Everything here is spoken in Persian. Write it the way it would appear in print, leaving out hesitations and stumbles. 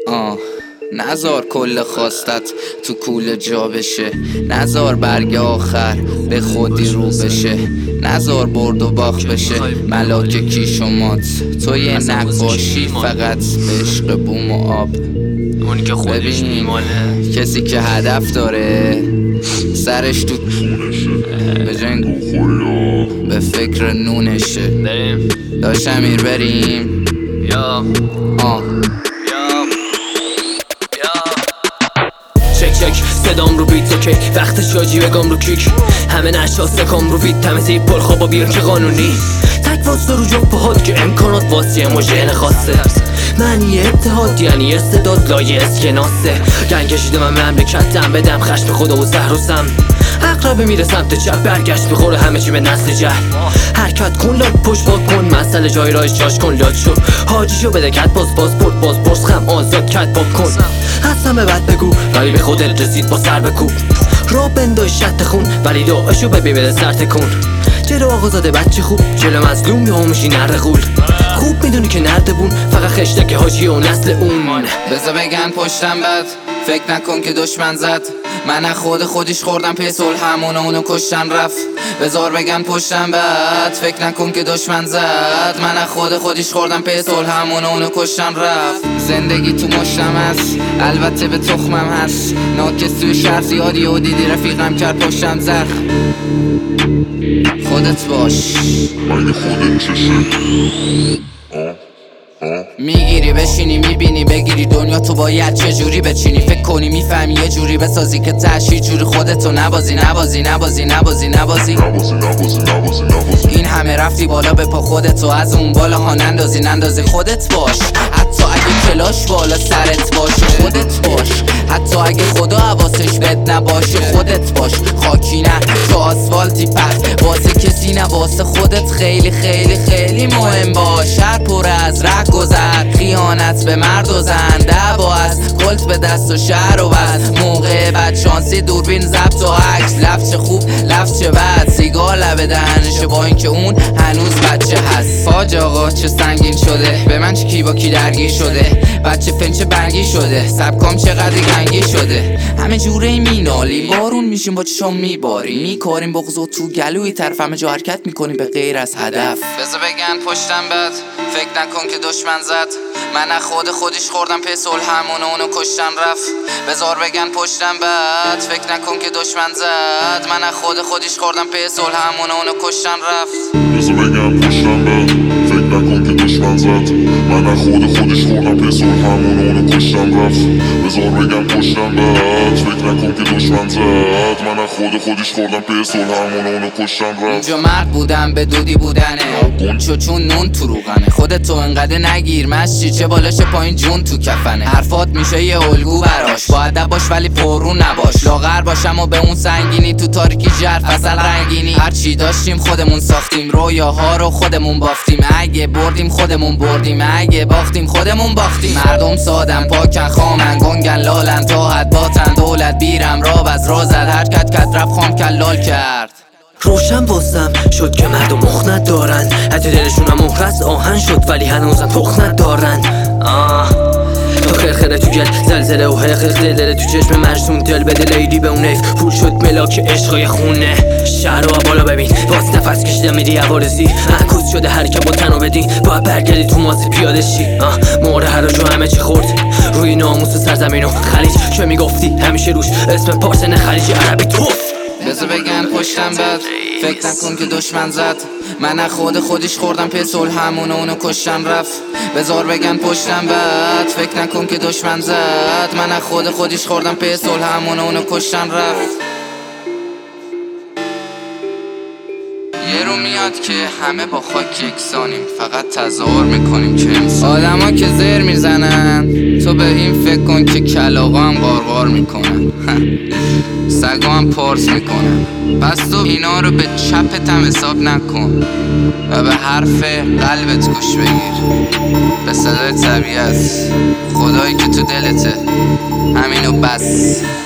نزار کل خواستت تو کول جا بشه، نزار برگ آخر به خودی رو بشه، نزار برد و باخت بشه ملاک کیش و مات. تو یه نقاشی فقط به عشق بوم و آب. اونی که خودش میماله، کسی که هدف داره سرش تو به جنگ به فکر نونشه. بریم داش امیر بریم یا چک صدام رو بیت اوکی، وقت شاجی بگم رو کیک، همه نشاسته کام رو بیت تمیزی پر خوابا بیار که قانونی تک واسه رو جنب بهاد که امکانات واسه مجهن خاصه. معنی اتحاد یعنی استعداد لایه اسکناسه، گنگ کشیده من مملکتم بدم خشم خدا و زهر و سم. اقربه میره سمت چپ برگشت میخوره همه چی به نسل جهل. حرکت کن لاد پشت باد کن مسئله جای رایش جاش کن لاد شو حاجیشو بده کت باز برس خم آزاد کت باب کن. از همه بد بگو ولی به خودت رسید با سر بکوب، را بندای شط خون ولی دعاشو بده سر تکون. جلو آقازاده بچه خوب جلو مظلوم یا میشی نرد غول، خوب میدونی که نردبون فقط خشتک حاجی و نسل اون. بذار بگن پشتم بد فکر نکن که دشمن زد، من خودش خوردم پی صلح همون اونو کشتن رفت. بذار بگن پشتم بد فکر نکن که دشمن زد، من خودش خوردم پی صلح همون اونو کشتن رفت. زندگی تو مشتم هست البته به تخمم هست، ناکس توی شهر زیادی و دیدی رفیقم کرد پشتم زخم. خودت باش اگه خودت چشه میگیری بشینی میبینی بگیری دنیا تو باید چجوری بچینی، فکر کنی میفهمی یه جوری بسازی که تشی جوری خودتو نبازی. این همه رفتی بالا به پا خودتو از اون بالا ها نندازی خودت باش، حتی اگه کلاش بالا سرت باشه خودت باش، حتی اگه خدا حواسش بد نباشه خودت باش. خاکی نه تو آسفالتی پخ واسه کسی نه واسه خودت خیلی خیلی خیلی مهم باش. هر پر از ره گذر خیانت به مرد و زن، دعوا از کلت به دست و شهر و بس، موقع بد شانسی دوربین ضبط و عکس، لفظ خوب لفظ بد سیگار لب دهنشه با اینکه اون هنوز بچه هست. فاج آقا چه سنگین شده به من چه کی با کی درگیر شده، بچه فنچه برگی شده سبکام چقدر گنگی شده. همه جوره مینالیم بارون میشیم با چشام میباریم میکاریم بغض و تو گلوی طرف همه جا حرکت میکنیم به غیر از هدف. بذار بگن پشتم بد فکر نکن که دشمن زد، من خودش خوردم پی صلح همون اونو کشتن رفت. بذار بگن پشتم بد فکر نکن که دشمن زد، من خودش خوردم پی صلح همون اونو کشتن رفت. بذار بگم پشتم بد فکر نکن که دشمن زد، من خودش خوردم پی صلح همون اونو کشتن رفت. بذار بگم پشتم بد فکر نکن که دشمن زد، من خودش خوردم پی صلح همون اونو کشتن رفت. اینجا مرد بودم به دودی بودنه چون نون تو روغنه، خودتو انقدر نگیر مشتی چه بالاش پایین جون تو کفنه. حرفات میشه یه الگو براش با ادب باش ولی پررو نباش، لاغر باشم و به اون سنگینی تو تاریکی جرف اصل رنگینی. هرچی داشتیم خودمون ساختیم رویاها رو خودمون بافتیم، اگه بردیم خودمون بردیم اگه باختیم خودمون باختیم. مردم سادن پاکن خامن گنگن لالن تا حد باتن دولت بیرم راب از را زد حرکت کت رفت خام کلال کرد. روشن واسم شد که مردم مخ ندارن، حتی دلشونم مخلص آهن شد ولی هنوزم تخ ندارن. تو خرخره تو گل زلزله و حقیق دل تو چشم مرسوم دل بده لیلی به اون حیف پول شد ملاک عشقای خونه. شهر رو بالا ببین باز نفس کشیدم میری عوارضی معکوس شده حرکت با تنو بدین باید برگردی تو مازی پیاده شی. مهر هراج و همه چی خورد روی ناموس سرزمین و خلیج که میگفتی همیشه روش اسم پارسن خلیج عربی توف. بذار بگن پشتم بد فکر نکن که دشمن زد، من خودش خوردم پی صلح همون اونو کشتن رفت. بذار بگن پشتم بد فکر نکن که دشمن زد، من خودش خوردم پی صلح همون اونو کشتن رفت. یه رو میاد که همه با خاک یکسانیم فقط تظاهر میکنیم که انسان. آدما که زر میزنن تو به این فکر کن که کلاغا هم غارغار میکنن سگا هم پارس میکنن، پس تو اینا رو به چپت هم حساب نکن و به حرف قلبت گوش بگیر، به صدای طبیعت خدایی که تو دلته همینو بس.